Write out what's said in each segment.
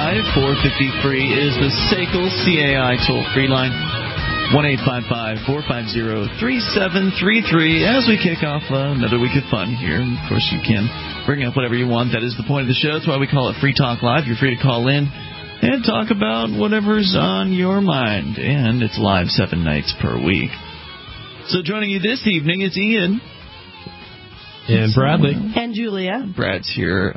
1-855-450-FREE is the SACL CAI toll-free line. 1-855-450-3733 as we kick off another week of fun here. Of course, you can bring up whatever you want. That is the point of the show. That's why we call it Free Talk Live. You're free to call in and talk about whatever's on your mind. And it's live 7 nights per week. So joining you this evening is Ian. And Bradley. And Julia. Brad's here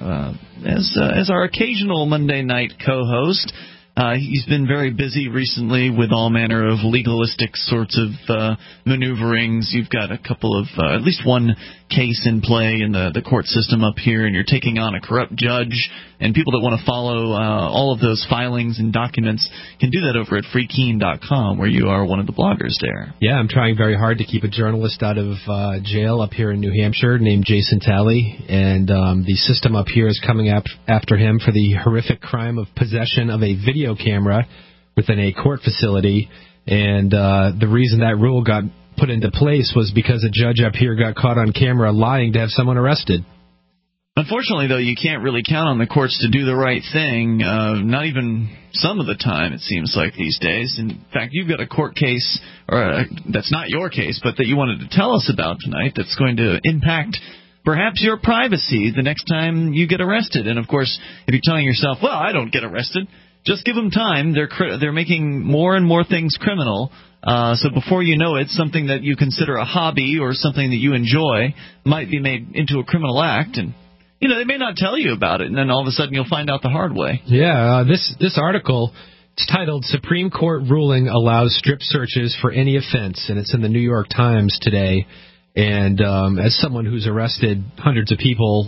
as our occasional Monday night co-host. He's been very busy recently with all manner of legalistic sorts of maneuverings. You've got a couple of, at least one case in play in the court system up here, and you're taking on a corrupt judge. And people that want to follow all of those filings and documents can do that over at freekeen.com, where you are one of the bloggers there. Yeah, I'm trying very hard to keep a journalist out of jail up here in New Hampshire named Jason Talley. And the system up here is coming after him for the horrific crime of possession of a video camera within a court facility. And the reason that rule got put into place was because a judge up here got caught on camera lying to have someone arrested. Unfortunately, though, you can't really count on the courts to do the right thing, not even some of the time, it seems like, these days. In fact, you've got a court case, or that's not your case, but that you wanted to tell us about tonight that's going to impact perhaps your privacy the next time you get arrested. And, of course, if you're telling yourself, well, I don't get arrested, just give them time. They're making more and more things criminal. So before you know it, something that you consider a hobby or something that you enjoy might be made into a criminal act. And, you know, they may not tell you about it, and then all of a sudden you'll find out the hard way. Yeah, this article, it's titled "Supreme Court Ruling Allows Strip Searches for Any Offense," and it's in the New York Times today. And as someone who's arrested hundreds of people,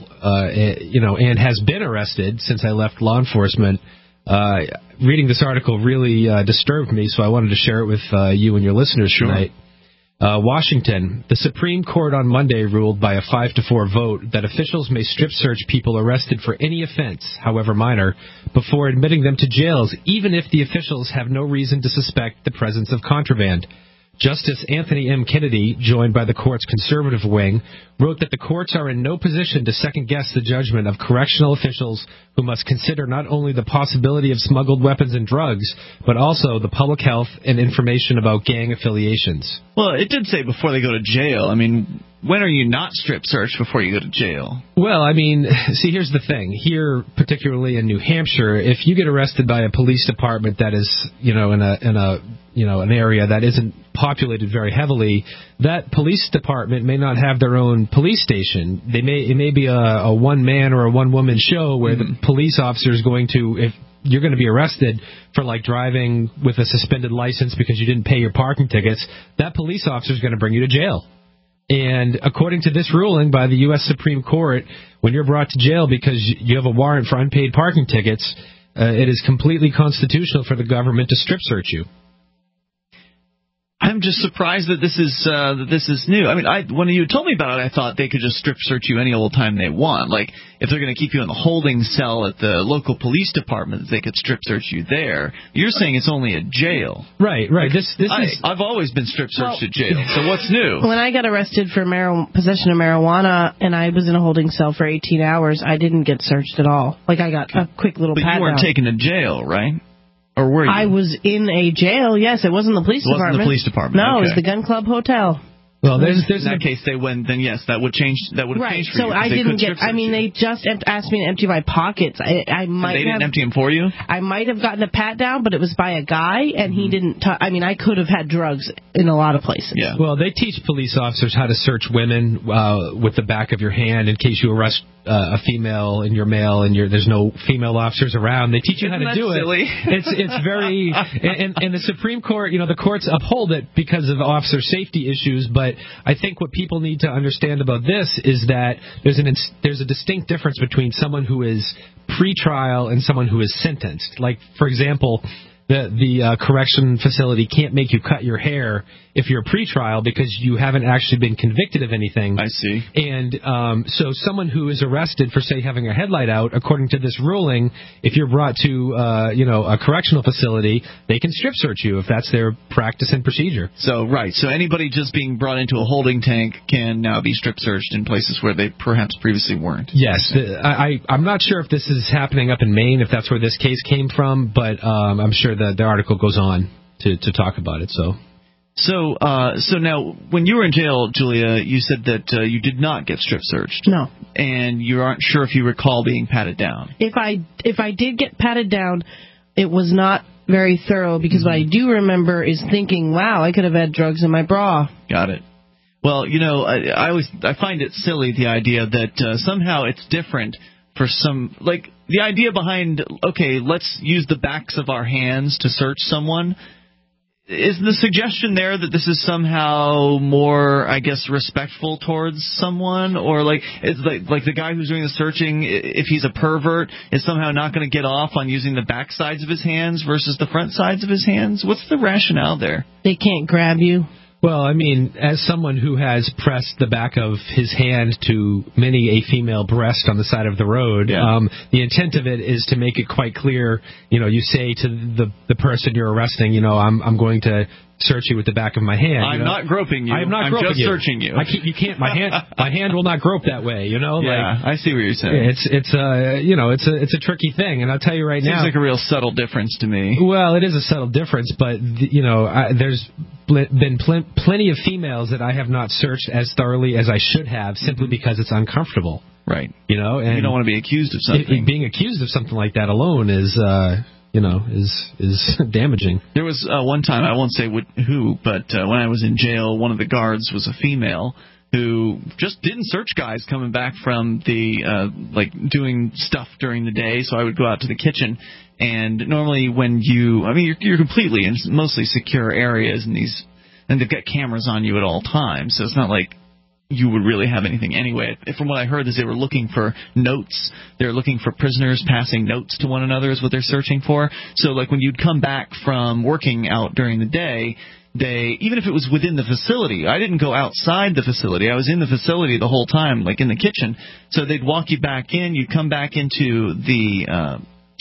and has been arrested since I left law enforcement, reading this article really disturbed me, so I wanted to share it with you and your listeners tonight. Washington. The Supreme Court on Monday ruled by a 5-4 vote that officials may strip search people arrested for any offense, however minor, before admitting them to jails, even if the officials have no reason to suspect the presence of contraband. Justice Anthony M. Kennedy, joined by the court's conservative wing, wrote that the courts are in no position to second-guess the judgment of correctional officials who must consider not only the possibility of smuggled weapons and drugs, but also the public health and information about gang affiliations. Well, it did say before they go to jail. I mean, when are you not strip searched before you go to jail? Well, I mean, see, here's the thing. Here, particularly in New Hampshire, if you get arrested by a police department that is, in an area that isn't populated very heavily, that police department may not have their own police station. It may be a one-man or a one-woman show where the police officer is going to, if you're going to be arrested for, like, driving with a suspended license because you didn't pay your parking tickets, that police officer is going to bring you to jail. And according to this ruling by the U.S. Supreme Court, when you're brought to jail because you have a warrant for unpaid parking tickets, it is completely constitutional for the government to strip search you. I'm just surprised that this is new. I mean, when you told me about it, I thought they could just strip search you any old time they want. Like, if they're going to keep you in the holding cell at the local police department, they could strip search you there. You're saying it's only at jail. Right. I've always been strip searched at jail, so what's new? When I got arrested for possession of marijuana and I was in a holding cell for 18 hours, I didn't get searched at all. Like, I got a quick little pat down. But you weren't taken to jail, right? Or were you? I was in a jail, yes. It wasn't the police department. It wasn't the police department. No, okay. It was the Gun Club Hotel. Well, there's in that case, then yes, that would change. That would have changed for you. Right. So I didn't get. I mean, they just asked me to empty my pockets. I might. They didn't empty them for you. I might have gotten a pat down, but it was by a guy, and he didn't. I mean, I could have had drugs in a lot of places. Yeah. Well, they teach police officers how to search women with the back of your hand in case you arrest a female in your mail and there's no female officers around. They teach you how to do silly? it. It's very and the Supreme Court, the courts uphold it because of officer safety issues. But I think what people need to understand about this is that there's a distinct difference between someone who is pre-trial and someone who is sentenced. Like, for example, The correction facility can't make you cut your hair if you're pretrial because you haven't actually been convicted of anything. I see. And so someone who is arrested for, say, having a headlight out, according to this ruling, if you're brought to a correctional facility, they can strip search you if that's their practice and procedure. So anybody just being brought into a holding tank can now be strip searched in places where they perhaps previously weren't. Yes. I'm not sure if this is happening up in Maine, if that's where this case came from, but I'm sure the article goes on to talk about it. So now, when you were in jail, Julia, you said that you did not get strip searched. No. And you aren't sure if you recall being patted down. If I did get patted down, it was not very thorough because what I do remember is thinking, wow, I could have had drugs in my bra. Got it. Well, I find it silly, the idea that somehow it's different for some, like the idea behind, okay, let's use the backs of our hands to search someone. Is the suggestion there that this is somehow more, I guess, respectful towards someone? Or it's like the guy who's doing the searching, if he's a pervert, is somehow not going to get off on using the back sides of his hands versus the front sides of his hands? What's the rationale there? They can't grab you. Well, I mean, as someone who has pressed the back of his hand to many a female breast on the side of the road, the intent of it is to make it quite clear, you say to the person you're arresting, I'm going to search you with the back of my hand. I'm not groping you. I'm just searching you. You can't. My hand will not grope that way. Yeah, I see what you're saying. It's a tricky thing, and I'll tell you right now. Seems like a real subtle difference to me. Well, it is a subtle difference, but there's been plenty of females that I have not searched as thoroughly as I should have, simply because it's uncomfortable. Right. And you don't want to be accused of something. Being accused of something like that alone is damaging. There was one time, I won't say who, but when I was in jail, one of the guards was a female who just didn't search guys coming back from the doing stuff during the day. So I would go out to the kitchen, and normally when you're completely in mostly secure areas, and they've got cameras on you at all times, so it's not like you would really have anything anyway. From what I heard is they were looking for notes. They're looking for prisoners passing notes to one another is what they're searching for. So when you'd come back from working out during the day, even if it was within the facility, I didn't go outside the facility. I was in the facility the whole time, in the kitchen. So they'd walk you back in. You'd come back into the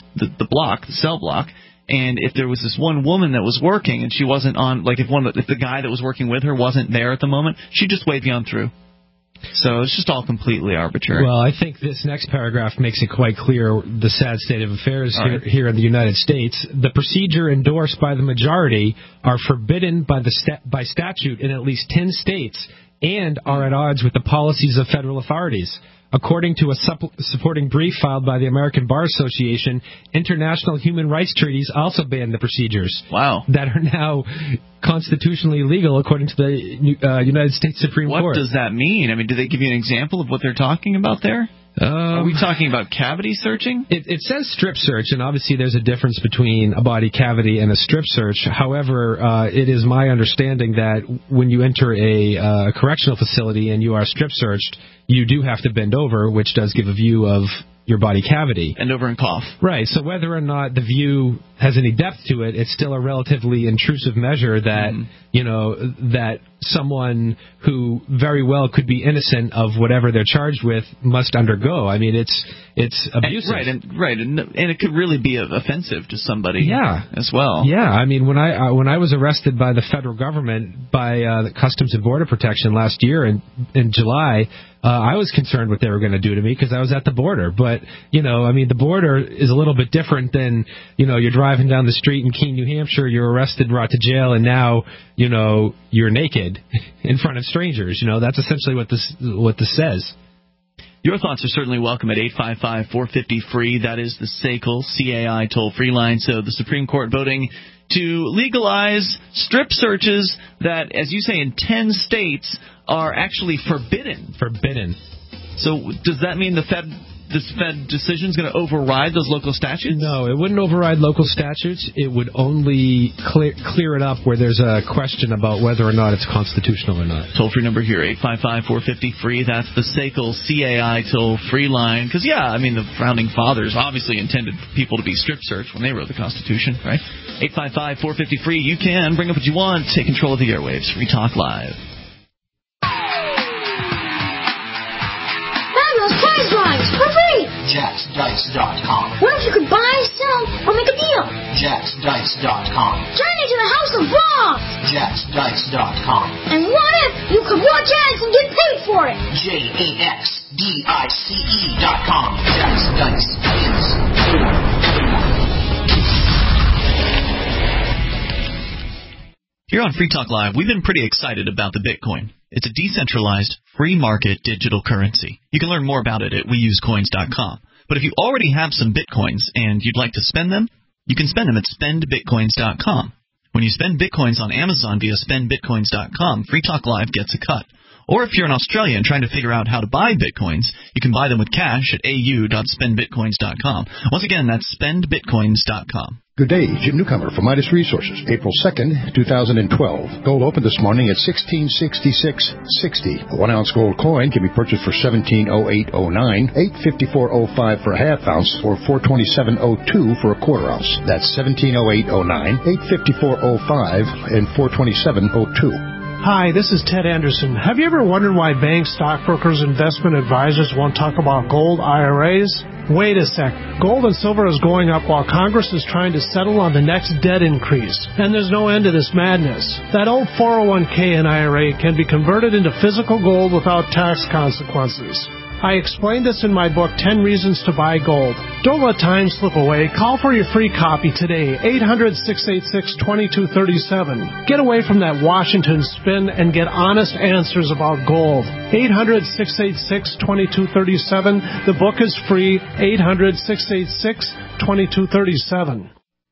cell block. And if there was this one woman that was working and she wasn't on, if the guy that was working with her wasn't there at the moment, she'd just wave you on through. So it's just all completely arbitrary. Well, I think this next paragraph makes it quite clear the sad state of affairs here in the United States. The procedure endorsed by the majority are forbidden by statute in at least 10 states and are at odds with the policies of federal authorities. According to a supporting brief filed by the American Bar Association, international human rights treaties also ban the procedures. Wow. That are now constitutionally illegal, according to the United States Supreme Court. What does that mean? I mean, do they give you an example of what they're talking about there? Are we talking about cavity searching? It says strip search, and obviously there's a difference between a body cavity and a strip search. However, it is my understanding that when you enter a correctional facility and you are strip searched, you do have to bend over, which does give a view of your body cavity. Bend over and cough. Right. So whether or not the view has any depth to it, it's still a relatively intrusive measure that, that someone who very well could be innocent of whatever they're charged with must undergo. I mean, it's abusive. And it could really be offensive to somebody as well. Yeah. I mean, when I was arrested by the federal government, by the Customs and Border Protection last year in July, I was concerned what they were going to do to me because I was at the border. But, the border is a little bit different than, you're driving down the street in Keene, New Hampshire, you're arrested, brought to jail, and now, you're naked in front of strangers. That's essentially what this says. Your thoughts are certainly welcome at 855-450-FREE. That is the SACL, CAI toll-free line. So the Supreme Court voting to legalize strip searches that, as you say, in 10 states are actually forbidden. Forbidden. So does that mean the this Fed decision is going to override those local statutes? No, it wouldn't override local statutes. It would only clear it up where there's a question about whether or not it's constitutional or not. Toll-free number here, 855-450-FREE. That's the SACL CAI toll-free line. Because, yeah, I mean, the Founding Fathers obviously intended people to be strip searched when they wrote the Constitution, right? 855-450-FREE. You can bring up what you want. Take control of the airwaves. Free Talk Live. Prize lines, hooray! JacksDice.com. What if you could buy, sell, or make a deal? JacksDice.com. Turn into the House of Brawl! JacksDice.com. And what if you could watch ads and get paid for it? JacksDice.com. Jacks Dice is for everyone. Here on Free Talk Live, we've been pretty excited about the Bitcoin. It's a decentralized, free market digital currency. You can learn more about it at weusecoins.com. But if you already have some Bitcoins and you'd like to spend them, you can spend them at spendbitcoins.com. When you spend Bitcoins on Amazon via spendbitcoins.com, Free Talk Live gets a cut. Or if you're an Australian trying to figure out how to buy Bitcoins, you can buy them with cash at au.spendbitcoins.com. Once again, that's spendbitcoins.com. Good day, Jim Newcomer from Midas Resources, April 2nd, 2012. Gold opened this morning at $1666.60. A 1-ounce gold coin can be purchased for $17.0809, $854.05 for a half ounce, or $427.02 for a quarter ounce. That's $17.0809, $854.05, and $427.02. Hi, this is Ted Anderson. Have you ever wondered why banks, stockbrokers, investment advisors won't talk about gold IRAs? Wait a sec. Gold and silver is going up while Congress is trying to settle on the next debt increase. And there's no end to this madness. That old 401k and IRA can be converted into physical gold without tax consequences. I explained this in my book, 10 Reasons to Buy Gold. Don't let time slip away. Call for your free copy today, 800-686-2237. Get away from that Washington spin and get honest answers about gold. 800-686-2237. The book is free, 800-686-2237.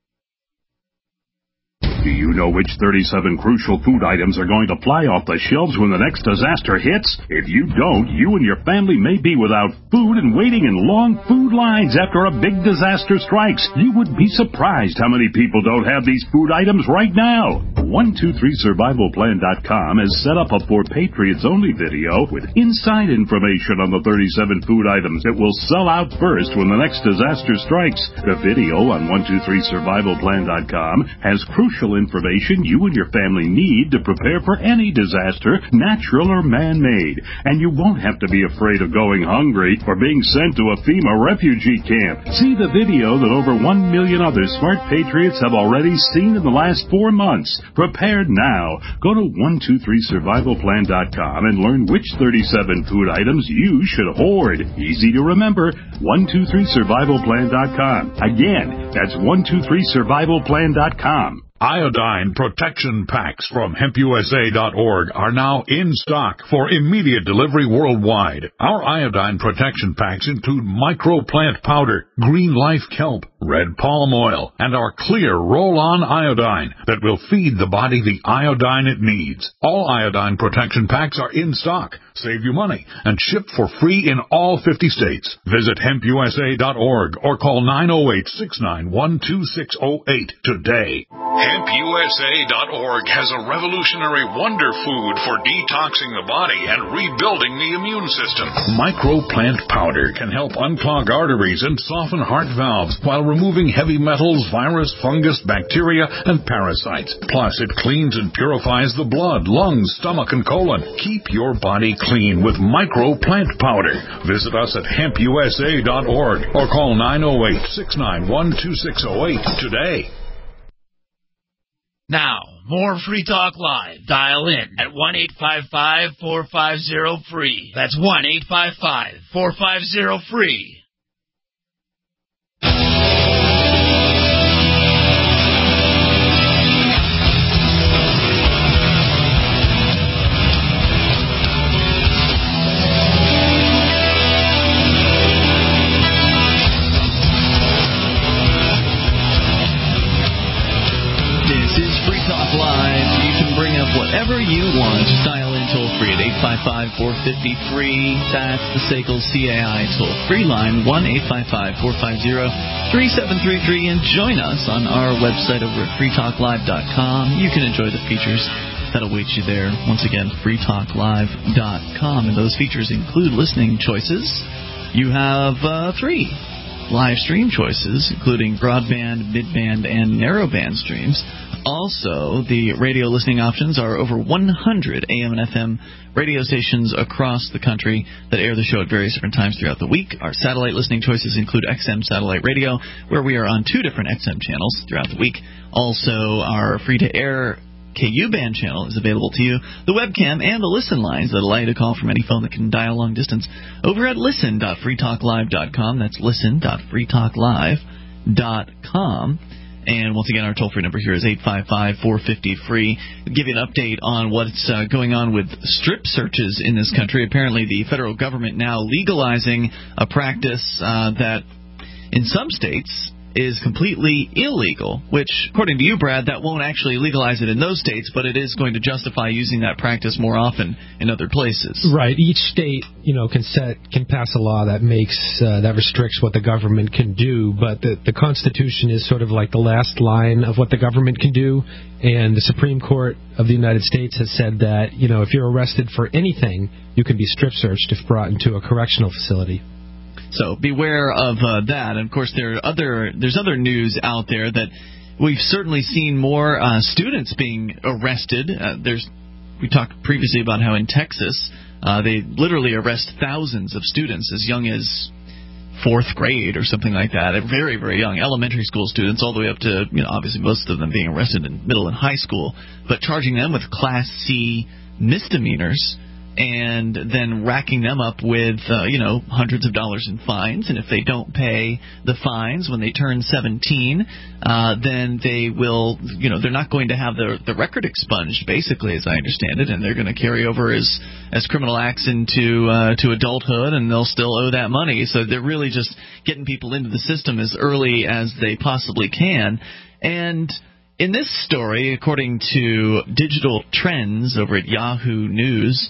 Do you know which 37 crucial food items are going to fly off the shelves when the next disaster hits? If you don't, you and your family may be without food and waiting in long food lines after a big disaster strikes. You would be surprised how many people don't have these food items right now. 123survivalplan.com has set up a For Patriots Only video with inside information on the 37 food items that will sell out first when the next disaster strikes. The video on 123survivalplan.com has crucial information you and your family need to prepare for any disaster, natural or man-made. And you won't have to be afraid of going hungry or being sent to a FEMA refugee camp. See the video that over 1 million other smart patriots have already seen in the last 4 months. Prepared now. Go to 123survivalplan.com and learn which 37 food items you should hoard. Easy to remember. 123survivalplan.com. Again, that's 123survivalplan.com. Iodine protection packs from HempUSA.org are now in stock for immediate delivery worldwide. Our iodine protection packs include microplant powder, green life kelp, red palm oil, and our clear roll-on iodine that will feed the body the iodine it needs. All iodine protection packs are in stock, save you money, and shipped for free in all 50 states. Visit HempUSA.org or call 908-691-2608 today. HempUSA.org has a revolutionary wonder food for detoxing the body and rebuilding the immune system. Microplant powder can help unclog arteries and soften heart valves while removing heavy metals, virus, fungus, bacteria, and parasites. Plus, it cleans and purifies the blood, lungs, stomach, and colon. Keep your body clean with Microplant powder. Visit us at HempUSA.org or call 908-691-2608 today. Now, more Free Talk Live. Dial in at 1-855-450-FREE. That's 1-855-450-FREE. whatever you want. Just dial in toll-free at 855-450-FREE. That's the SACL CAI toll-free line, 1-855-450-3733. And join us on our website over at freetalklive.com. You can enjoy the features that await you there. Once again, freetalklive.com. And those features include listening choices. You have 3 live stream choices, including broadband, midband, and narrowband streams. Also, the radio listening options are over 100 AM and FM radio stations across the country that air the show at various different times throughout the week. Our satellite listening choices include XM Satellite Radio, where we are on 2 different XM channels throughout the week. Also, our free-to-air KU-band channel is available to you, the webcam, and the listen lines that allow you to call from any phone that can dial long distance over at listen.freetalklive.com. That's listen.freetalklive.com. And once again, our toll-free number here is 855-450-FREE. We'll give you an update on what's going on with strip searches in this country. Apparently, the federal government now legalizing a practice that in some states is completely illegal, which, according to you, Brad, that won't actually legalize it in those states, but it is going to justify using that practice more often in other places. Right. Each state, can pass a law that makes that restricts what the government can do, but the Constitution is sort of like the last line of what the government can do, and the Supreme Court of the United States has said that, if you're arrested for anything, you can be strip searched if brought into a correctional facility. So beware of that. And, of course, there's other news out there that we've certainly seen more students being arrested. We talked previously about how in Texas they literally arrest thousands of students as young as 4th grade or something like that. They're very, very young, elementary school students, all the way up to, obviously most of them being arrested in middle and high school, but charging them with Class C misdemeanors, and then racking them up with, hundreds of dollars in fines. And if they don't pay the fines when they turn 17, then they will, they're not going to have the record expunged, basically, as I understand it, and they're going to carry over as criminal acts into to adulthood, and they'll still owe that money. So they're really just getting people into the system as early as they possibly can. And in this story, according to Digital Trends over at Yahoo News,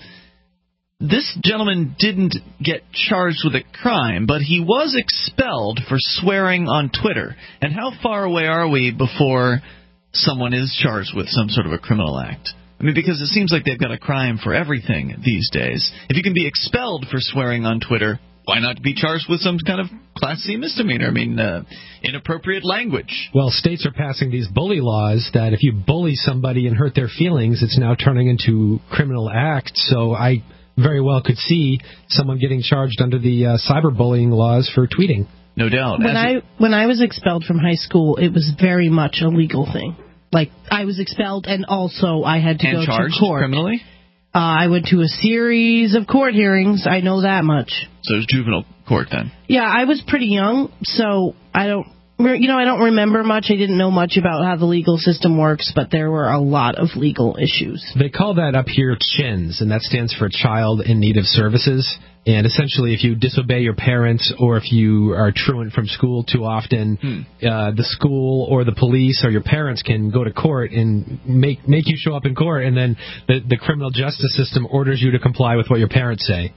this gentleman didn't get charged with a crime, but he was expelled for swearing on Twitter. And how far away are we before someone is charged with some sort of a criminal act? I mean, because it seems like they've got a crime for everything these days. If you can be expelled for swearing on Twitter, why not be charged with some kind of Class C misdemeanor? I mean, inappropriate language. Well, states are passing these bully laws that if you bully somebody and hurt their feelings, it's now turning into criminal act. So I very well could see someone getting charged under the cyberbullying laws for tweeting. No doubt. When I was expelled from high school, it was very much a legal thing. Like, I was expelled, and also I had to go to court. Criminally? I went to a series of court hearings. I know that much. So it was juvenile court then? Yeah, I was pretty young, so I don't remember much. I didn't know much about how the legal system works, but there were a lot of legal issues. They call that up here CHINS, and that stands for Child in Need of Services. And essentially, if you disobey your parents or if you are truant from school too often, the school or the police or your parents can go to court and make you show up in court, and then the criminal justice system orders you to comply with what your parents say.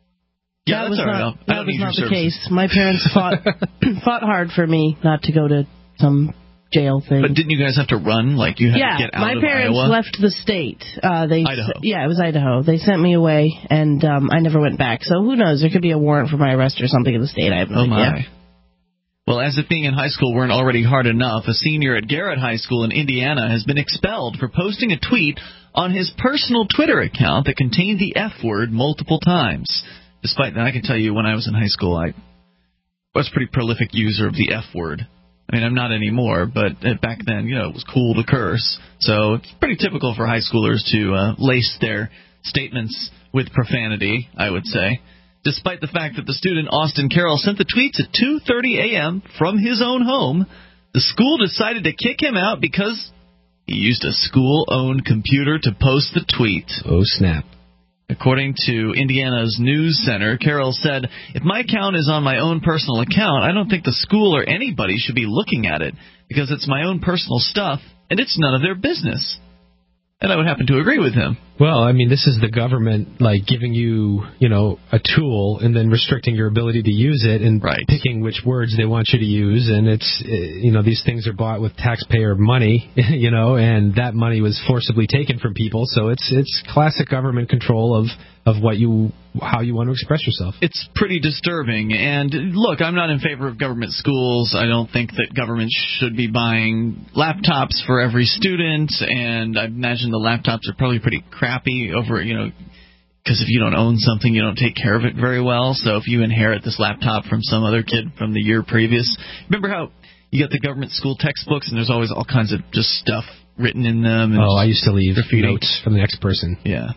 Yeah, that was not the case. My parents fought hard for me not to go to some jail thing. But didn't you guys have to run? Like, you had to get out of Iowa? Yeah, my parents left the state. Idaho. Yeah, it was Idaho. They sent me away, and I never went back. So who knows? There could be a warrant for my arrest or something in the state. I have no idea. My. Well, as if being in high school weren't already hard enough, a senior at Garrett High School in Indiana has been expelled for posting a tweet on his personal Twitter account that contained the F word multiple times. Despite that, I can tell you when I was in high school, I was a pretty prolific user of the F word. I mean, I'm not anymore, but back then, it was cool to curse. So it's pretty typical for high schoolers to lace their statements with profanity, I would say. Despite the fact that the student, Austin Carroll, sent the tweets at 2:30 a.m. from his own home, the school decided to kick him out because he used a school-owned computer to post the tweet. Oh, snap. According to Indiana's News Center, Carroll said, "If my account is on my own personal account, I don't think the school or anybody should be looking at it because it's my own personal stuff and it's none of their business." And I would happen to agree with him. Well, I mean, this is the government, like, giving you, a tool and then restricting your ability to use it and picking which words they want you to use. And it's, these things are bought with taxpayer money, and that money was forcibly taken from people. So it's classic government control of how you want to express yourself. It's pretty disturbing. And look, I'm not in favor of government schools. I don't think that government should be buying laptops for every student. And I imagine the laptops are probably pretty crappy over, because if you don't own something, you don't take care of it very well. So if you inherit this laptop from some other kid from the year previous, remember how you get the government school textbooks and there's always all kinds of just stuff written in them. And I used to leave notes from the next person. Yeah.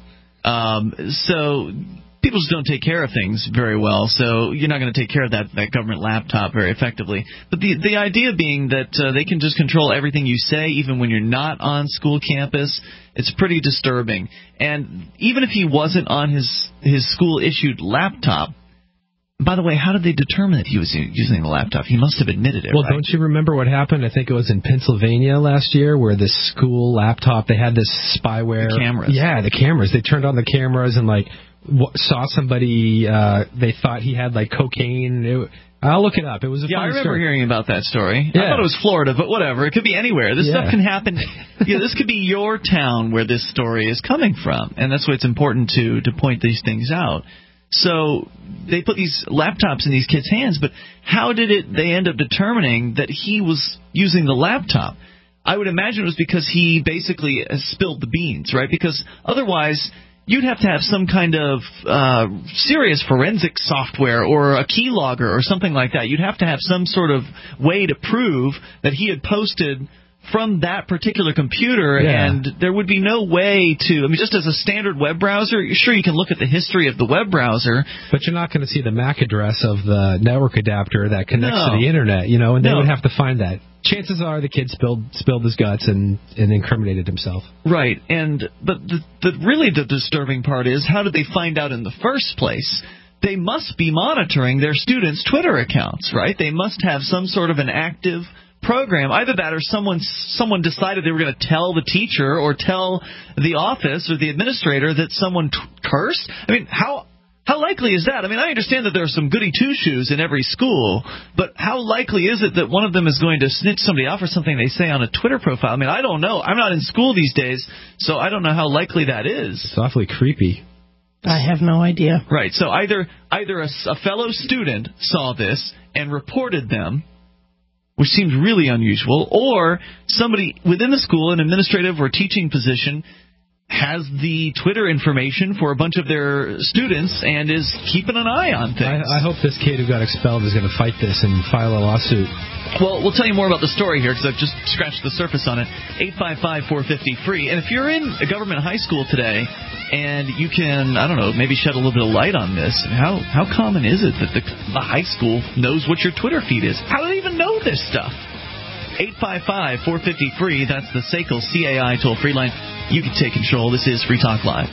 So people just don't take care of things very well, so you're not going to take care of that government laptop very effectively. But the idea being that they can just control everything you say, even when you're not on school campus, it's pretty disturbing. And even if he wasn't on his school-issued laptop, by the way, how did they determine that he was using the laptop? He must have admitted it, Well, right? Don't you remember what happened? I think it was in Pennsylvania last year where this school laptop, they had this spyware. The cameras. Yeah, the cameras. They turned on the cameras and, saw somebody, they thought he had, cocaine. I'll look it up. It was a I funny remember story. hearing about that story. Yeah. I thought it was Florida, but whatever. It could be anywhere. This stuff can happen. This could be your town where this story is coming from, and that's why it's important to point these things out. So they put these laptops in these kids' hands, but how did they end up determining that he was using the laptop? I would imagine it was because he basically spilled the beans, right? Because otherwise you'd have to have some kind of serious forensic software or a keylogger or something like that. You'd have to have some sort of way to prove that he had posted from that particular computer, and there would be no way to, just as a standard web browser, sure, you can look at the history of the web browser. But you're not going to see the MAC address of the network adapter that connects to the Internet, and they would have to find that. Chances are the kid spilled his guts and incriminated himself. Right, but really the disturbing part is, how did they find out in the first place? They must be monitoring their students' Twitter accounts, right? They must have some sort of an active program. Either that or someone decided they were going to tell the teacher or tell the office or the administrator that someone cursed. How likely is that? I understand that there are some goody two-shoes in every school, but how likely is it that one of them is going to snitch somebody off for something they say on a Twitter profile? I don't know. I'm not in school these days, so I don't know how likely that is. It's awfully creepy. I have no idea. Right, so either a fellow student saw this and reported them, which seems really unusual, or somebody within the school, an administrative or teaching position, has the Twitter information for a bunch of their students and is keeping an eye on things. I hope this kid who got expelled is going to fight this and file a lawsuit. Well, we'll tell you more about the story here because I've just scratched the surface on it. 855-450-FREE. And if you're in a government high school today and you can, maybe shed a little bit of light on this, how common is it that the high school knows what your Twitter feed is? How do they even know this stuff? 855-450-FREE. That's the SACL CAI toll-free line. You can take control. This is Free Talk Live.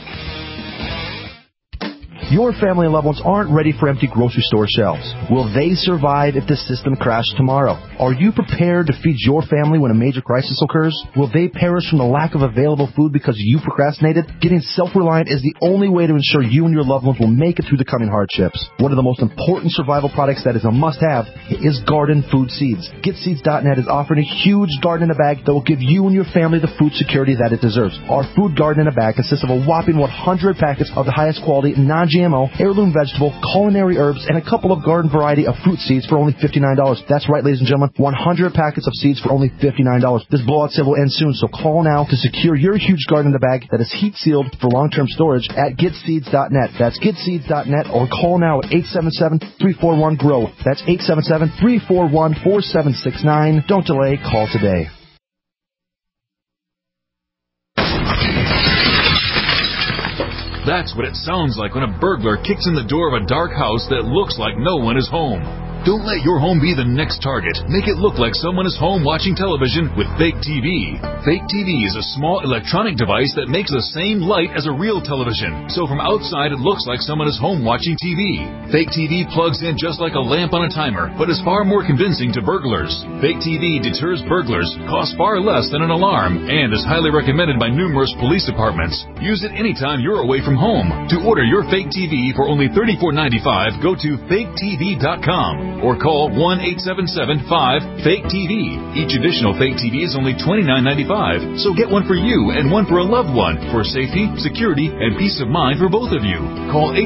Your family and loved ones aren't ready for empty grocery store shelves. Will they survive if the system crashes tomorrow? Are you prepared to feed your family when a major crisis occurs? Will they perish from the lack of available food because you procrastinated? Getting self-reliant is the only way to ensure you and your loved ones will make it through the coming hardships. One of the most important survival products that is a must-have is garden food seeds. GetSeeds.net is offering a huge garden in a bag that will give you and your family the food security that it deserves. Our food garden in a bag consists of a whopping 100 packets of the highest quality, non-GMO, heirloom vegetable, culinary herbs, and a couple of garden variety of fruit seeds for only $59. That's right, ladies and gentlemen, 100 packets of seeds for only $59. This blowout sale will end soon, so call now to secure your huge garden in a bag that is heat-sealed for long-term storage at GetSeeds.net. That's GetSeeds.net, or call now at 877-341-GROW. That's 877-341-4769. Don't delay, call today. That's what it sounds like when a burglar kicks in the door of a dark house that looks like no one is home. Don't let your home be the next target. Make it look like someone is home watching television with Fake TV. Fake TV is a small electronic device that makes the same light as a real television. So from outside, it looks like someone is home watching TV. Fake TV plugs in just like a lamp on a timer, but is far more convincing to burglars. Fake TV deters burglars, costs far less than an alarm, and is highly recommended by numerous police departments. Use it anytime you're away from home. To order your Fake TV for only $34.95, go to faketv.com or call 1-877-5-FAKE-TV. Each additional Fake TV is only $29.95, so get one for you and one for a loved one for safety, security, and peace of mind for both of you. Call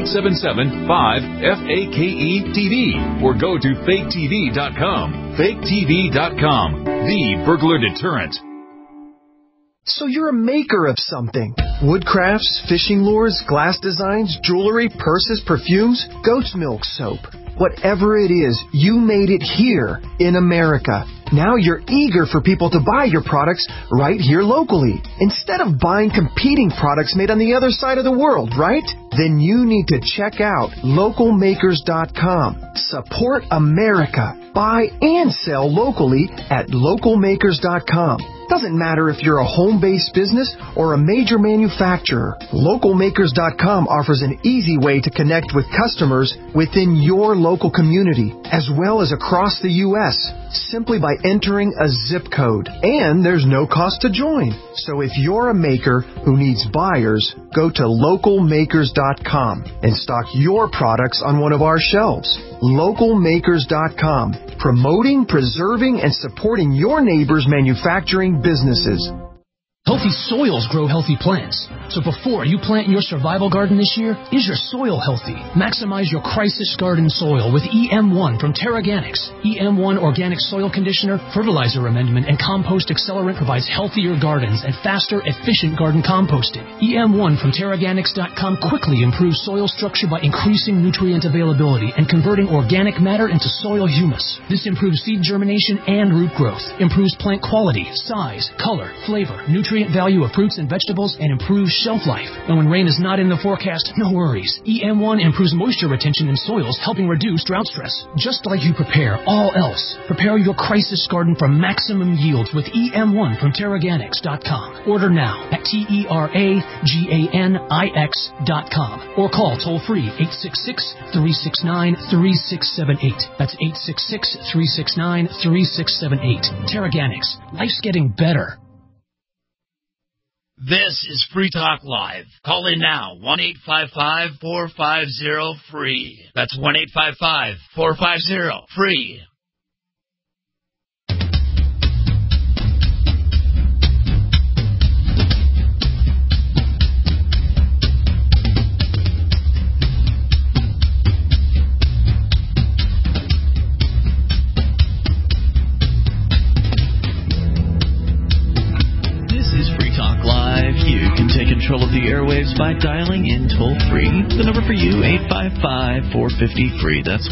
877-5-FAKE-TV or go to faketv.com. faketv.com, the burglar deterrent. So you're a maker of something. Wood crafts, fishing lures, glass designs, jewelry, purses, perfumes, goat's milk soap. Whatever it is, you made it here in America. Now you're eager for people to buy your products right here locally, instead of buying competing products made on the other side of the world, right? Then you need to check out localmakers.com. Support America. Buy and sell locally at localmakers.com. Doesn't matter if you're a home-based business or a major manufacturer. Localmakers.com offers an easy way to connect with customers within your local community, as well as across the U.S., simply by entering a zip code. And there's no cost to join. So if you're a maker who needs buyers, go to localmakers.com and stock your products on one of our shelves. Localmakers.com, promoting, preserving, and supporting your neighbors' manufacturing businesses. Healthy soils grow healthy plants. So before you plant your survival garden this year, is your soil healthy? Maximize your crisis garden soil with EM1 from Terraganics. EM1 Organic Soil Conditioner, Fertilizer Amendment, and Compost Accelerant provides healthier gardens and faster, efficient garden composting. EM1 from Terraganics.com quickly improves soil structure by increasing nutrient availability and converting organic matter into soil humus. This improves seed germination and root growth, improves plant quality, size, color, flavor, nutrient value of fruits and vegetables, and improves shelf life. And when rain is not in the forecast, no worries. EM1 improves moisture retention in soils, helping reduce drought stress. Just like you prepare all else, prepare your crisis garden for maximum yields with EM1 from Terraganics.com. Order now at TERAGANIX.com or call toll-free 866-369-3678. That's 866-369-3678. Terraganics. Life's getting better. This is Free Talk Live. Call in now, 1-855-450-FREE. That's 1-855-450-FREE. Control of the airwaves by dialing in toll-free. The number for you, 855-450-FREE. That's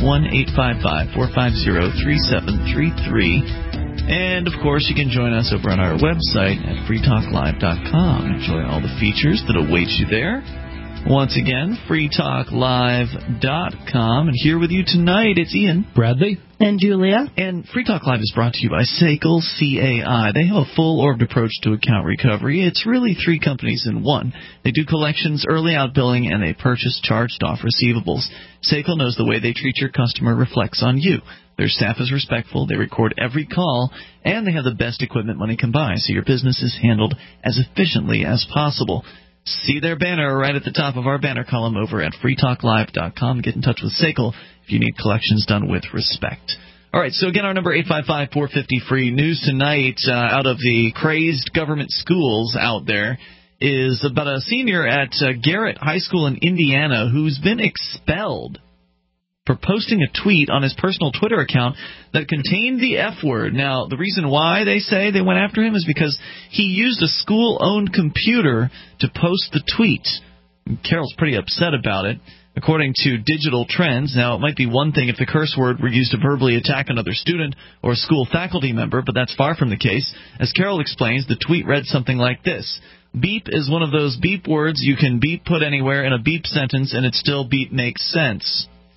1-855-450-3733. And, of course, you can join us over on our website at freetalklive.com. Enjoy all the features that await you there. Once again, freetalklive.com. And here with you tonight, it's Ian. Bradley. And Julia. And Free Talk Live is brought to you by SACL CAI. They have a full-orbed approach to account recovery. It's really three companies in one. They do collections, early out billing, and they purchase charged-off receivables. SACL knows the way they treat your customer reflects on you. Their staff is respectful, they record every call, and they have the best equipment money can buy, so your business is handled as efficiently as possible. See their banner right at the top of our banner column over at freetalklive.com. Get in touch with SACL if you need collections done with respect. All right, so again, our number 855-450-FREE. News tonight out of the crazed government schools out there is about a senior at Garrett High School in Indiana who's been expelled for posting a tweet on his personal Twitter account that contained the F word. Now, the reason why they say they went after him is because he used a school-owned computer to post the tweet. Carol's pretty upset about it. According to Digital Trends, now it might be one thing if the curse word were used to verbally attack another student or a school faculty member, but that's far from the case. As Carol explains, the tweet read something like this. Beep is one of those beep words you can beep put anywhere in a beep sentence and it still beep makes sense.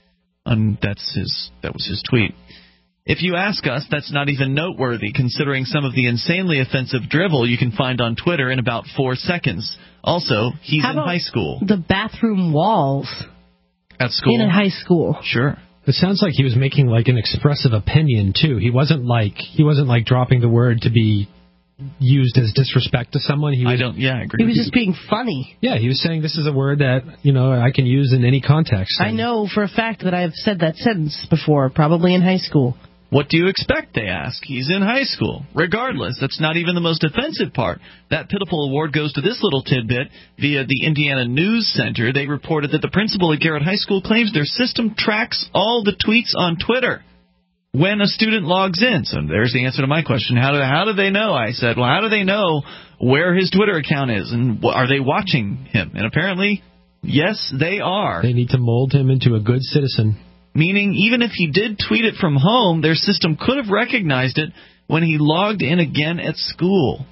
And that was his tweet. If you ask us, that's not even noteworthy, considering some of the insanely offensive drivel you can find on Twitter in about 4 seconds. Also, he's in high school. The bathroom walls at school? In a high school. Sure. It sounds like he was making like an expressive opinion too. He wasn't like dropping the word to be used as disrespect to someone. I agree. He was just being funny. Yeah, he was saying this is a word that, I can use in any context. I know for a fact that I've said that sentence before, probably in high school. What do you expect, they ask. He's in high school. Regardless, that's not even the most offensive part. That pitiful award goes to this little tidbit. Via the Indiana News Center, they reported that the principal at Garrett High School claims their system tracks all the tweets on Twitter when a student logs in. So there's the answer to my question. How do they know? I said, well, how do they know where his Twitter account is? And are they watching him? And apparently, yes, they are. They need to mold him into a good citizen. Meaning, even if he did tweet it from home, their system could have recognized it when he logged in again at school.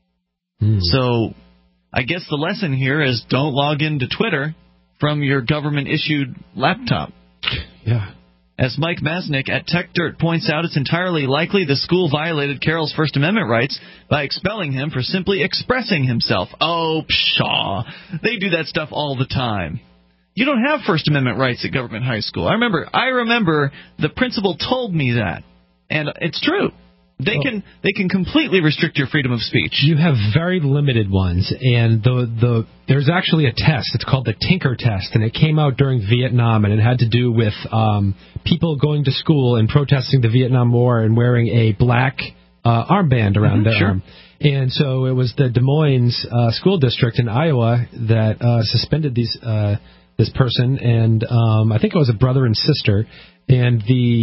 So, I guess the lesson here is don't log into Twitter from your government-issued laptop. Yeah. As Mike Masnick at TechDirt points out, it's entirely likely the school violated Carroll's First Amendment rights by expelling him for simply expressing himself. Oh, pshaw. They do that stuff all the time. You don't have First Amendment rights at government high school. I remember the principal told me that, and it's true. They can completely restrict your freedom of speech. You have very limited ones, and there's actually a test. It's called the Tinker test, and it came out during Vietnam, and it had to do with people going to school and protesting the Vietnam War and wearing a black armband around their arm. And so it was the Des Moines school district in Iowa that suspended this person, and I think it was a brother and sister, and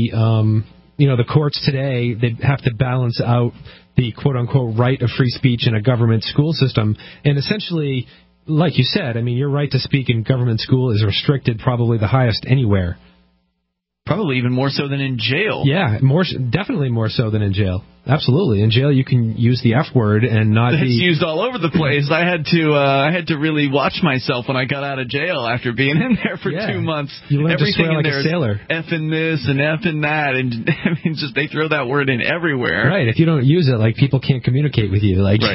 the courts today, they have to balance out the quote-unquote right of free speech in a government school system, and essentially, like you said, your right to speak in government school is restricted, probably the highest anywhere. Probably even more so than in jail. Yeah, definitely more so than in jail. Absolutely. In jail, you can use the F word and not It's used all over the place. I had to really watch myself when I got out of jail after being in there for 2 months. You learn to swear like a sailor. Effing this and effing that, and just they throw that word in everywhere. Right. If you don't use it, people can't communicate with you. Right.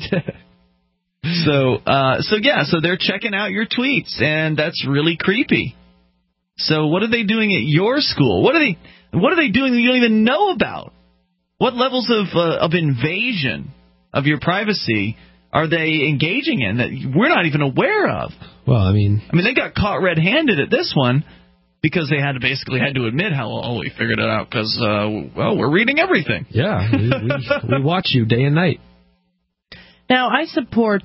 So they're checking out your tweets, and that's really creepy. So what are they doing at your school? What are they doing that you don't even know about? What levels of invasion of your privacy are they engaging in that we're not even aware of? Well, they got caught red-handed at this one because they had to admit how we figured it out because we're reading everything. Yeah, we watch you day and night. Now I support.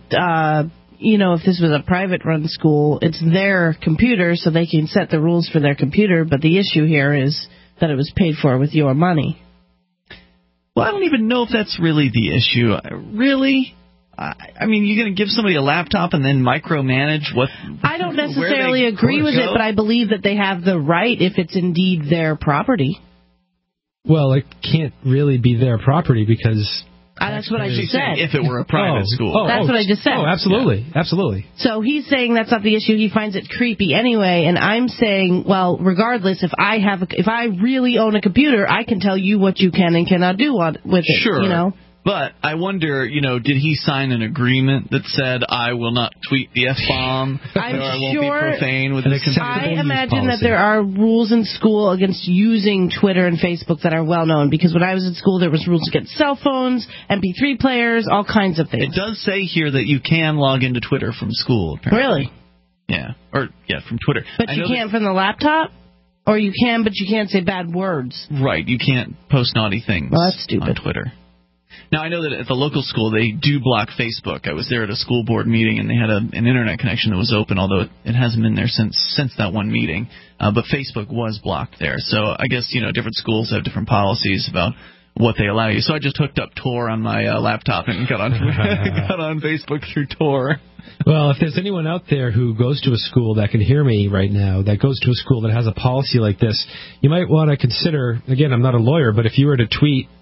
If this was a private-run school, it's their computer, so they can set the rules for their computer. But the issue here is that it was paid for with your money. Well, I don't even know if that's really the issue. Really? You're going to give somebody a laptop and then micromanage what? I don't necessarily agree with it, but I believe that they have the right if it's indeed their property. Well, it can't really be their property because... that's what I just said. If it were a private school. That's what I just said. Oh, absolutely. Yeah. Absolutely. So he's saying that's not the issue. He finds it creepy anyway. And I'm saying, well, regardless, if I really own a computer, I can tell you what you can and cannot do with it. Sure. But I wonder, did he sign an agreement that said, I will not tweet the F-bomb, or I won't be profane with this? I imagine that there are rules in school against using Twitter and Facebook that are well known, because when I was in school, there was rules against cell phones, MP3 players, all kinds of things. It does say here that you can log into Twitter from school, apparently. Really? Yeah. From Twitter. But you can't from the laptop? Or you can, but you can't say bad words. Right, you can't post naughty things that's stupid. on Twitter. Now, I know that at the local school, they do block Facebook. I was there at a school board meeting, and they had an internet connection that was open, although it hasn't been there since that one meeting. But Facebook was blocked there. So I guess, different schools have different policies about what they allow you. So I just hooked up Tor on my laptop and got on Facebook through Tor. Well, if there's anyone out there who goes to a school that can hear me right now, that goes to a school that has a policy like this, you might want to consider, again, I'm not a lawyer, but if you were to tweet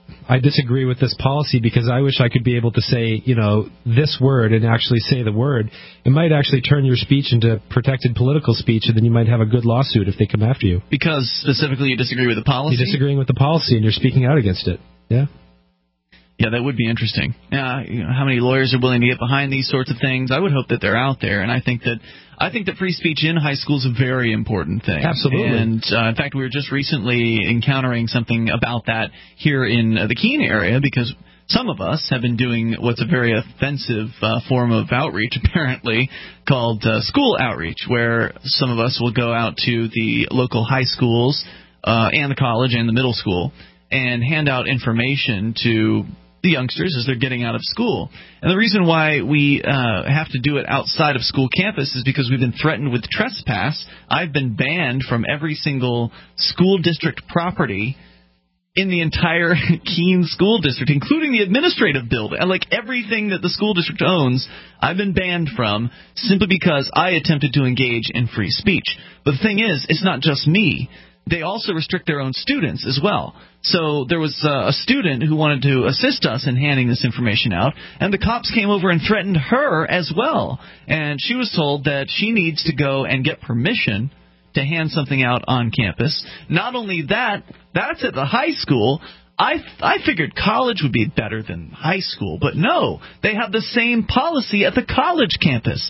I disagree with this policy because I wish I could be able to say, this word and actually say the word. It might actually turn your speech into protected political speech, and then you might have a good lawsuit if they come after you. Because specifically you disagree with the policy? You're disagreeing with the policy, and you're speaking out against it. Yeah. Yeah, that would be interesting. How many lawyers are willing to get behind these sorts of things? I would hope that they're out there, and I think that free speech in high school is a very important thing. Absolutely. And in fact, we were just recently encountering something about that here in the Keene area, because some of us have been doing what's a very offensive form of outreach, apparently, called school outreach, where some of us will go out to the local high schools and the college and the middle school and hand out information to the youngsters as they're getting out of school. And the reason why we have to do it outside of school campus is because we've been threatened with trespass. I've been banned from every single school district property in the entire Keene school district, including the administrative building. Like everything that the school district owns, I've been banned from simply because I attempted to engage in free speech. But the thing is, it's not just me. They also restrict their own students as well. So there was a student who wanted to assist us in handing this information out, and the cops came over and threatened her as well. And she was told that she needs to go and get permission to hand something out on campus. Not only that, that's at the high school. I figured college would be better than high school, but no, they have the same policy at the college campus.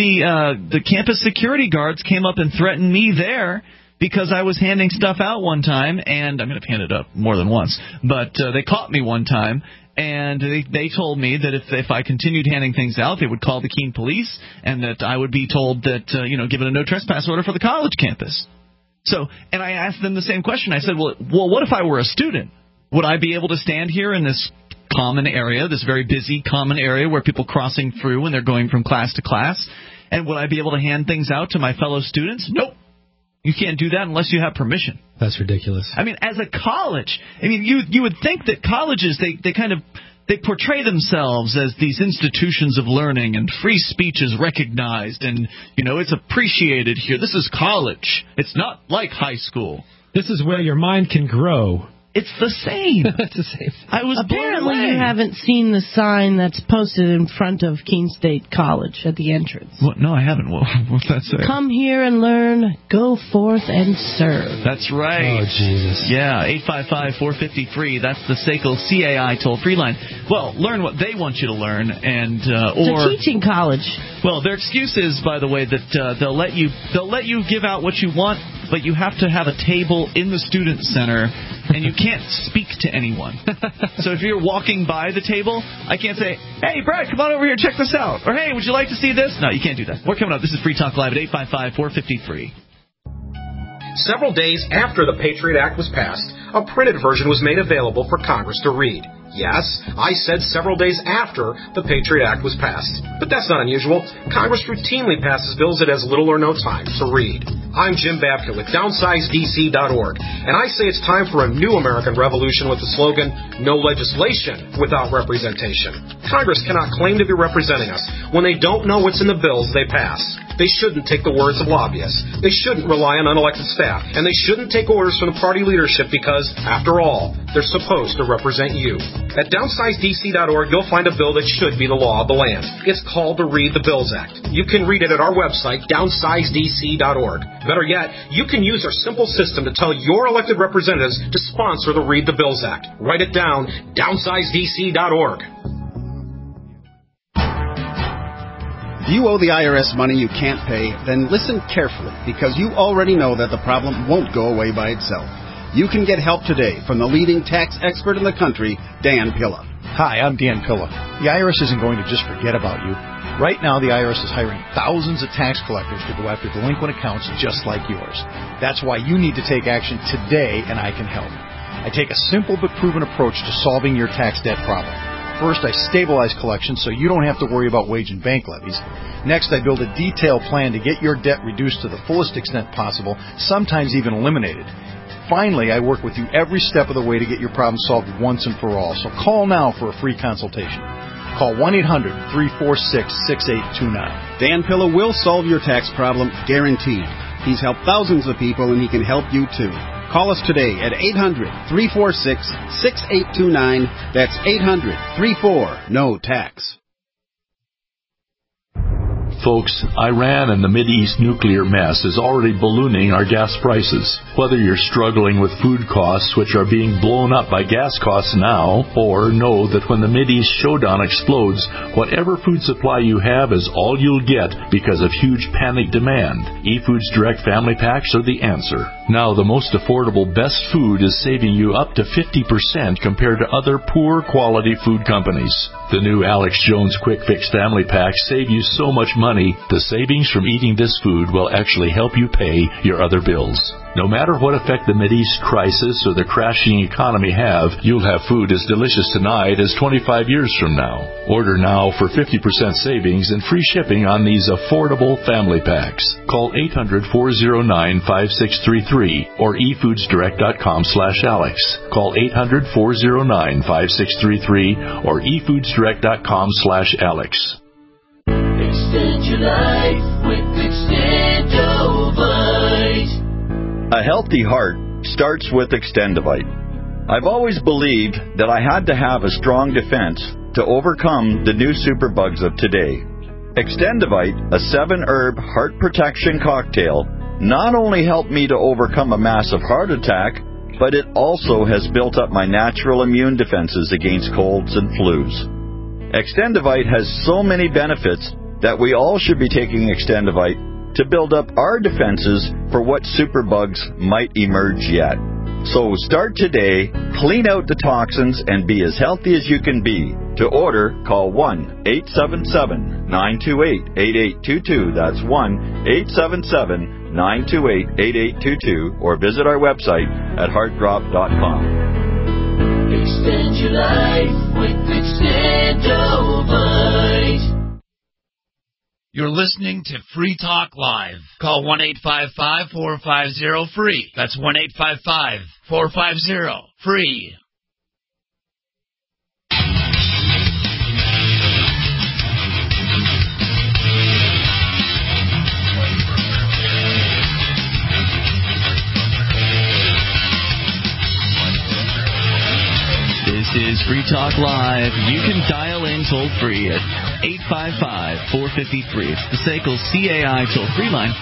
The campus security guards came up and threatened me there because I was handing stuff out one time, and I'm going to hand it up more than once, but they caught me one time, and they told me that if I continued handing things out, they would call the Keene police, and that I would be told that, given a no trespass order for the college campus. So, and I asked them the same question. I said, well, what if I were a student? Would I be able to stand here in this common area, this very busy common area where people crossing through when they're going from class to class, and would I be able to hand things out to my fellow students? Nope. You can't do that unless you have permission. That's ridiculous. I mean, as a college, you would think that colleges, they portray themselves as these institutions of learning, and free speech is recognized, and, it's appreciated here. This is college. It's not like high school. This is where your mind can grow. It's the same. It's the same. I was Apparently blown away. You haven't seen the sign that's posted in front of Keene State College at the entrance. What? No, I haven't. What's that say? Come here and learn. Go forth and serve. That's right. Oh, Jesus. Yeah, 855-450-FREE. That's the SACL CAI toll-free line. Well, learn what they want you to learn, and It's a teaching college. Well, their excuse is, by the way, that they'll let you give out what you want, but you have to have a table in the student center, and you can't speak to anyone. So if you're walking by the table, I can't say, hey, Brad, come on over here, check this out. Or, hey, would you like to see this? No, you can't do that. We're coming up. This is Free Talk Live at 855-450-FREE. Several days after the Patriot Act was passed, a printed version was made available for Congress to read. Yes, I said several days after the Patriot Act was passed. But that's not unusual. Congress routinely passes bills that has little or no time to read. I'm Jim Babka with DownsizeDC.org, and I say it's time for a new American revolution with the slogan, no legislation without representation. Congress cannot claim to be representing us when they don't know what's in the bills they pass. They shouldn't take the words of lobbyists. They shouldn't rely on unelected staff. And they shouldn't take orders from the party leadership because, after all, they're supposed to represent you. At DownsizeDC.org, you'll find a bill that should be the law of the land. It's called the Read the Bills Act. You can read it at our website, DownsizeDC.org. Better yet, you can use our simple system to tell your elected representatives to sponsor the Read the Bills Act. Write it down, DownsizeDC.org. If you owe the IRS money you can't pay, then listen carefully, because you already know that the problem won't go away by itself. You can get help today from the leading tax expert in the country, Dan Pilla. Hi, I'm Dan Pilla. The IRS isn't going to just forget about you. Right now, the IRS is hiring thousands of tax collectors to go after delinquent accounts just like yours. That's why you need to take action today, and I can help. I take a simple but proven approach to solving your tax debt problem. First, I stabilize collections so you don't have to worry about wage and bank levies. Next, I build a detailed plan to get your debt reduced to the fullest extent possible, sometimes even eliminated. Finally, I work with you every step of the way to get your problem solved once and for all. So call now for a free consultation. Call 1-800-346-6829. Dan Pilla will solve your tax problem, guaranteed. He's helped thousands of people, and he can help you too. Call us today at 800-346-6829. That's 800-34-NO-TAX. Folks, Iran and the Mideast nuclear mess is already ballooning our gas prices. Whether you're struggling with food costs, which are being blown up by gas costs now, or know that when the Mideast showdown explodes, whatever food supply you have is all you'll get because of huge panic demand, eFoods Direct Family Packs are the answer. Now, the most affordable best food is saving you up to 50% compared to other poor quality food companies. The new Alex Jones Quick Fix Family Packs save you so much money, the savings from eating this food will actually help you pay your other bills. No matter what effect the Mideast crisis or the crashing economy have, you'll have food as delicious tonight as 25 years from now. Order now for 50% savings and free shipping on these affordable family packs. Call 800-409-5633 or efoodsdirect.com/Alex. Call 800-409-5633 or efoodsdirect.com/Alex. Extend your life with Extendovite. A healthy heart starts with Extendovite. I've always believed that I had to have a strong defense to overcome the new superbugs of today. Extendovite, a 7-herb heart protection cocktail, not only helped me to overcome a massive heart attack, but it also has built up my natural immune defenses against colds and flus. Extendovite has so many benefits that we all should be taking Extendovite to build up our defenses for what superbugs might emerge yet. So start today, clean out the toxins, and be as healthy as you can be. To order, call 1-877-928-8822. That's 1-877-928-8822. Or visit our website at heartdrop.com. Extend your life with Extendovite. You're listening to Free Talk Live. Call 1-855-450-FREE. That's 1-855-450-FREE. This is Free Talk Live. You can dial in toll-free at 855-450-FREE. It's the SACL CAI toll-free line,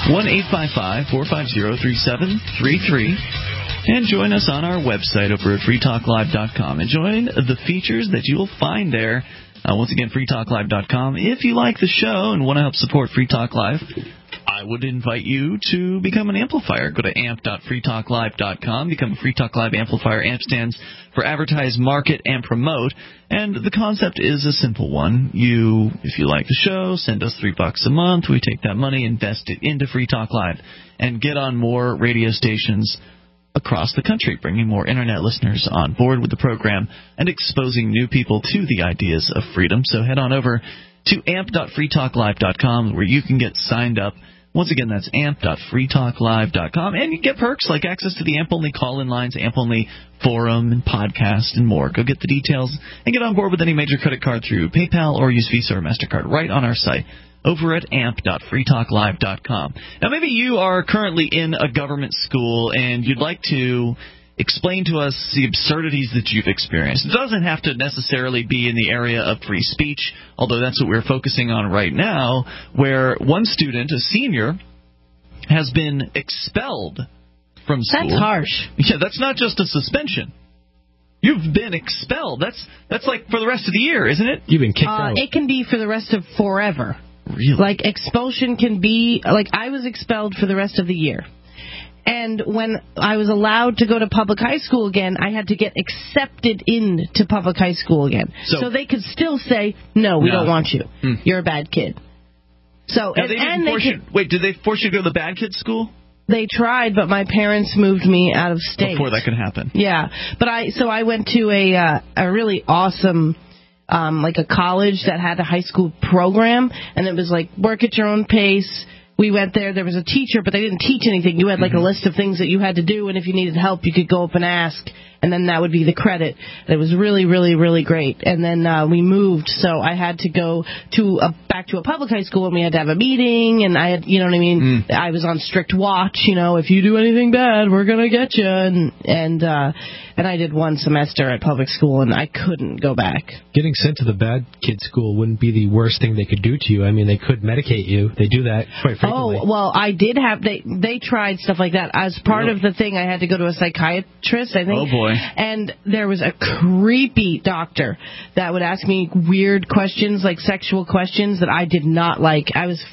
1-855-450-3733. And join us on our website over at freetalklive.com. And join the features that you will find there. Once again, freetalklive.com. If you like the show and want to help support Free Talk Live, I would invite you to become an amplifier. Go to amp.freetalklive.com. Become a Free Talk Live amplifier. AMP stands for Advertise, Market, and Promote. And the concept is a simple one. If you like the show, send us $3 a month. We take that money, invest it into Free Talk Live, and get on more radio stations across the country, bringing more Internet listeners on board with the program and exposing new people to the ideas of freedom. So head on over to amp.freetalklive.com where you can get signed up. Once again, that's amp.freetalklive.com. And you get perks like access to the AMP-only call-in lines, AMP-only forum and podcast and more. Go get the details and get on board with any major credit card through PayPal or use Visa or MasterCard right on our site over at amp.freetalklive.com. Now, maybe you are currently in a government school and you'd like to explain to us the absurdities that you've experienced. It doesn't have to necessarily be in the area of free speech, although that's what we're focusing on right now, where one student, a senior, has been expelled from school. That's harsh. Yeah, that's not just a suspension. You've been expelled. That's like for the rest of the year, isn't it? You've been kicked out. It can be for the rest of forever. Really? Like expulsion can be, like I was expelled for the rest of the year. And when I was allowed to go to public high school again, I had to get accepted into public high school again. So they could still say, no, we don't want you. You're a bad kid. So now, wait, did they force you to go to the bad kid school? They tried, but my parents moved me out of state. Before that could happen. Yeah. But I went to a really awesome like a college that had a high school program, and it was like work at your own pace. We went there. There was a teacher, but they didn't teach anything. You had like a list of things that you had to do, and if you needed help, you could go up and ask. and then that would be the credit. It was really, really, really great. And then we moved, so I had to go to back to a public high school, and we had to have a meeting, and I had, you know what I mean? I was on strict watch, if you do anything bad, we're going to get you. And I did one semester at public school, and I couldn't go back. Getting sent to the bad kid school wouldn't be the worst thing they could do to you. I mean, they could medicate you. They do that quite frequently. Oh, well, I did have, they tried stuff like that. As part of the thing, I had to go to a psychiatrist, I think. Oh, boy. And there was a creepy doctor that would ask me weird questions, like sexual questions that I did not like. I was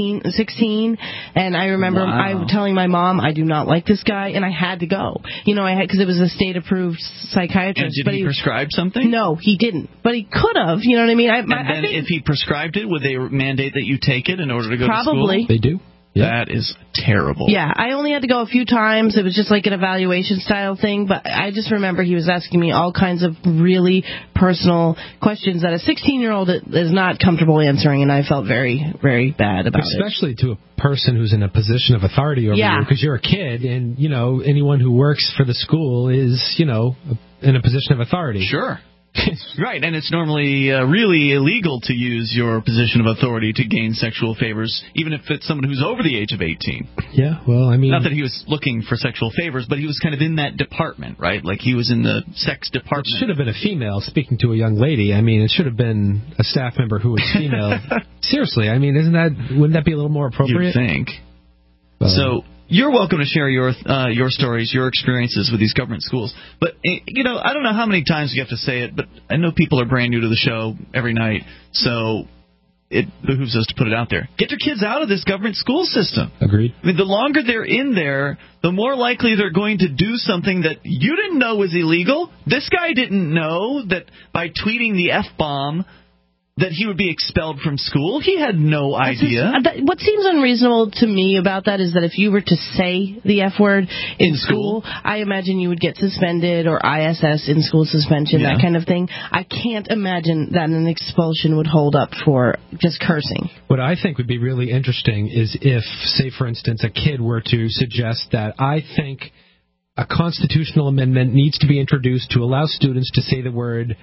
16, and I remember telling my mom, I do not like this guy, and I had to go. Because it was a state-approved psychiatrist. And did he prescribe something? No, he didn't. But he could have, you know what I mean? I think if he prescribed it, would they mandate that you take it in order to go to school? Probably. They do. Yeah. That is terrible. Yeah, I only had to go a few times. It was just like an evaluation style thing, but I just remember he was asking me all kinds of really personal questions that a 16-year-old is not comfortable answering, and I felt very, very bad about Especially to a person who's in a position of authority over you, because you're a kid, and, anyone who works for the school is, in a position of authority. Sure. Right, and it's normally really illegal to use your position of authority to gain sexual favors, even if it's someone who's over the age of 18. Yeah, well, I mean... Not that he was looking for sexual favors, but he was kind of in that department, right? Like he was in the sex department. It should have been a female speaking to a young lady. I mean, it should have been a staff member who was female. Seriously, I mean, wouldn't that be a little more appropriate? You'd think. So... You're welcome to share your stories, your experiences with these government schools. But, I don't know how many times you have to say it, but I know people are brand new to the show every night, so it behooves us to put it out there. Get your kids out of this government school system. Agreed. I mean, the longer they're in there, the more likely they're going to do something that you didn't know was illegal. This guy didn't know that by tweeting the F-bomb that he would be expelled from school. He had no idea. What seems unreasonable to me about that is that if you were to say the F word in school, I imagine you would get suspended or ISS, in-school suspension, that kind of thing. I can't imagine that an expulsion would hold up for just cursing. What I think would be really interesting is if, say, for instance, a kid were to suggest that I think a constitutional amendment needs to be introduced to allow students to say the word...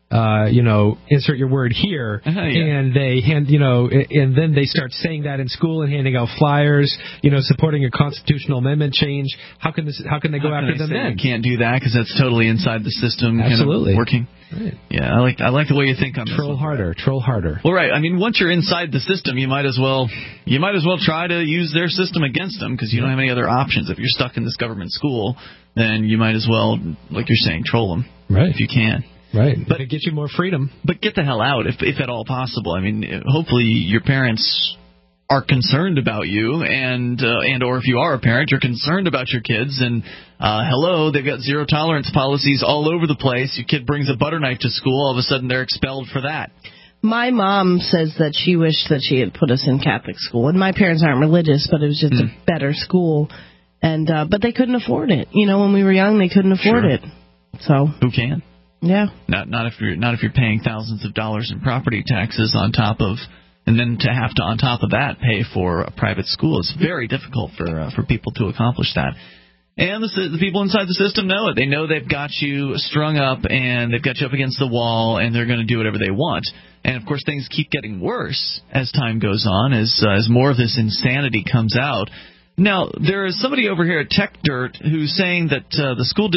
insert your word here, and they and then they start saying that in school and handing out flyers, supporting a constitutional amendment change. How can they go after them then? You can't do that because that's totally inside the system. Absolutely. Kind of working. Right. Yeah, I like the way you think on this. Troll harder. Well, right. I mean, once you're inside the system, you might as well try to use their system against them because you don't have any other options. If you're stuck in this government school, then you might as well, like you're saying, troll them. Right. If you can. Right, but it gets you more freedom. But get the hell out, if at all possible. I mean, hopefully your parents are concerned about you, and or if you are a parent, you're concerned about your kids. And hello, they've got zero tolerance policies all over the place. Your kid brings a butter knife to school, all of a sudden they're expelled for that. My mom says that she wished that she had put us in Catholic school, and my parents aren't religious, but it was just a better school, and but they couldn't afford it. When we were young, they couldn't afford it. So who can? Yeah. Not if you're paying thousands of dollars in property taxes on top of, and then to have to on top of that pay for a private school. It's very difficult for people to accomplish that. And the people inside the system know it. They know they've got you strung up and they've got you up against the wall, and they're going to do whatever they want. And of course, things keep getting worse as time goes on, as more of this insanity comes out. Now, there is somebody over here at Tech Dirt who's saying that the school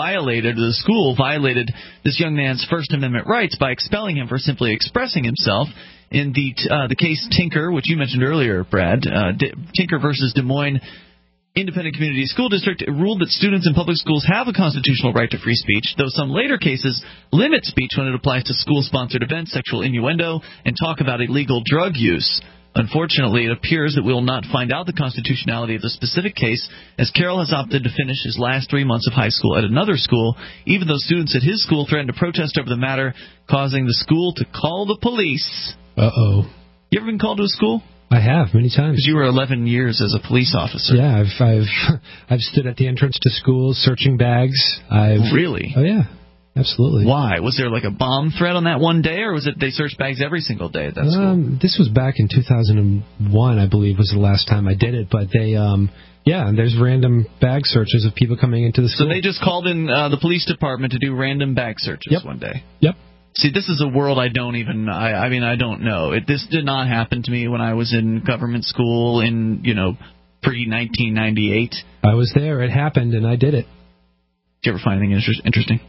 violated this young man's First Amendment rights by expelling him for simply expressing himself. In the case Tinker, which you mentioned earlier, Brad, Tinker versus Des Moines Independent Community School District ruled that students in public schools have a constitutional right to free speech, though some later cases limit speech when it applies to school-sponsored events, sexual innuendo, and talk about illegal drug use. Unfortunately, it appears that we will not find out the constitutionality of the specific case, as Carroll has opted to finish his last 3 months of high school at another school, even though students at his school threatened to protest over the matter, causing the school to call the police. Uh-oh. You ever been called to a school? I have, many times. Because you were 11 years as a police officer. Yeah, I've stood at the entrance to schools searching bags. Really? Oh, yeah. Absolutely. Why? Was there like a bomb threat on that one day, or was it they searched bags every single day at that school? This was back in 2001, I believe, was the last time I did it. But they, there's random bag searches of people coming into the school. So they just called in the police department to do random bag searches one day. Yep. See, this is a world I don't even. I mean, I don't know. This did not happen to me when I was in government school in pre-1998. I was there. It happened, and I did it. Did you ever find anything interesting?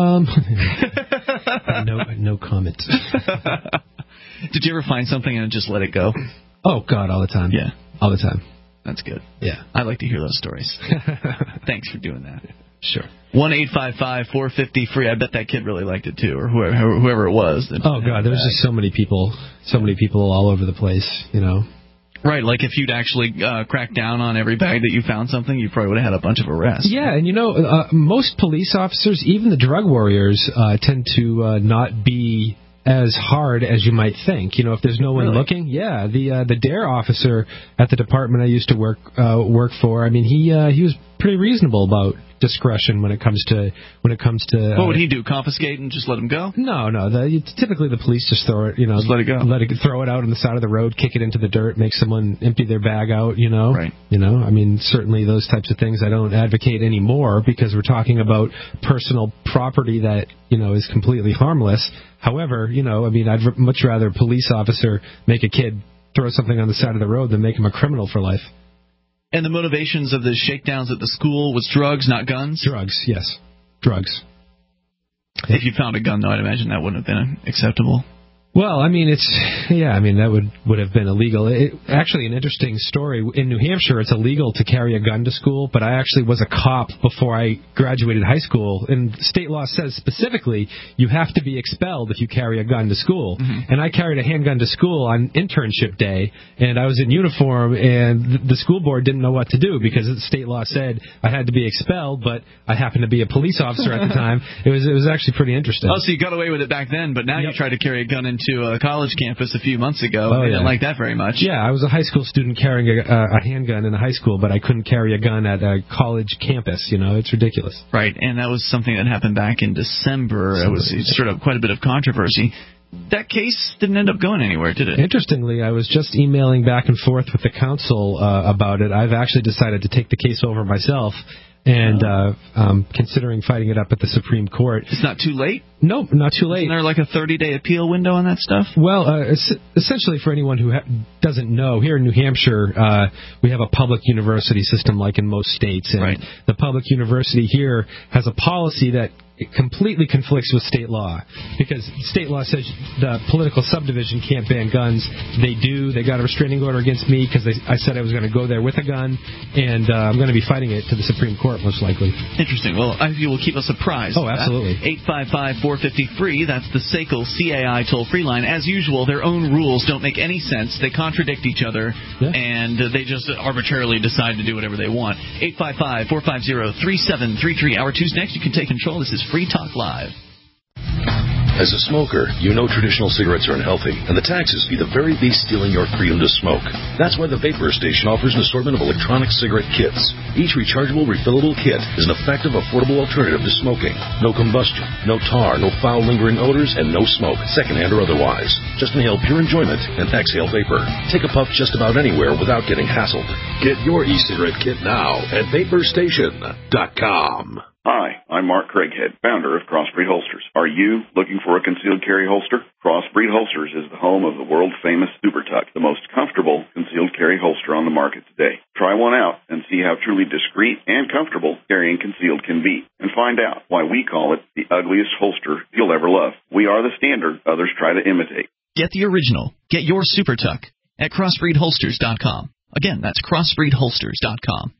No comment. Did you ever find something and just let it go? Oh, God, all the time. Yeah. All the time. That's good. Yeah. I like to hear those stories. Thanks for doing that. Sure. 1-855-450-FREE. I bet that kid really liked it, too, or whoever it was. Oh, God, there's just so many people all over the place, Right, like if you'd actually cracked down on every bag that you found something, you probably would have had a bunch of arrests. Yeah, and most police officers, even the drug warriors, tend to not be as hard as you might think. If there's no one looking. Yeah, the DARE officer at the department I used to work for. I mean, he was pretty reasonable about discretion when it comes to. What would he do? Confiscate and just let him go? No. Typically the police just throw it. Just let it go. Throw it out on the side of the road, kick it into the dirt, make someone empty their bag out. Right. I mean, certainly those types of things I don't advocate anymore because we're talking about personal property that is completely harmless. However, I'd much rather a police officer make a kid throw something on the side of the road than make him a criminal for life. And the motivations of the shakedowns at the school was drugs, not guns? Drugs, yes. Drugs. If you found a gun, though, I'd imagine that wouldn't have been acceptable. Well, I mean, that would have been illegal. Actually, an interesting story. In New Hampshire, it's illegal to carry a gun to school, but I actually was a cop before I graduated high school, and state law says specifically you have to be expelled if you carry a gun to school. Mm-hmm. And I carried a handgun to school on internship day, and I was in uniform, and the school board didn't know what to do because state law said I had to be expelled, but I happened to be a police officer at the time. It was actually pretty interesting. Oh, so you got away with it back then, but now you try to carry a gun into a college campus a few months ago. Oh, they didn't like that very much. Yeah, I was a high school student carrying a handgun in a high school, but I couldn't carry a gun at a college campus. It's ridiculous. Right, and that was something that happened back in December. It stirred up quite a bit of controversy. That case didn't end up going anywhere, did it? Interestingly, I was just emailing back and forth with the council about it. I've actually decided to take the case over myself. And considering fighting it up at the Supreme Court. It's not too late? Nope, not too late. Isn't there like a 30-day appeal window on that stuff? Well, essentially for anyone who doesn't know, here in New Hampshire, we have a public university system like in most states. And the public university here has a policy that it completely conflicts with state law because state law says the political subdivision can't ban guns. They do. They got a restraining order against me because I said I was going to go there with a gun, and I'm going to be fighting it to the Supreme Court most likely. Interesting. Well, you will keep us apprised. Oh, absolutely. 855-450-FREE. That's the SACL CAI toll-free line. As usual, their own rules don't make any sense. They contradict each other, and they just arbitrarily decide to do whatever they want. 855-450-3733. Hour 2's next. You can take control. This is Free Talk Live. As a smoker, you know traditional cigarettes are unhealthy, and the taxes be the very least stealing your freedom to smoke. That's why the Vapor Station offers an assortment of electronic cigarette kits. Each rechargeable, refillable kit is an effective, affordable alternative to smoking. No combustion, no tar, no foul lingering odors, and no smoke, secondhand or otherwise. Just inhale pure enjoyment and exhale vapor. Take a puff just about anywhere without getting hassled. Get your e-cigarette kit now at VaporStation.com. Hi, I'm Mark Craighead, founder of Crossbreed Holsters. Are you looking for a concealed carry holster? Crossbreed Holsters is the home of the world-famous Super Tuck, the most comfortable concealed carry holster on the market today. Try one out and see how truly discreet and comfortable carrying concealed can be, and find out why we call it the ugliest holster you'll ever love. We are the standard others try to imitate. Get the original. Get your Super Tuck at CrossbreedHolsters.com. Again, that's CrossbreedHolsters.com.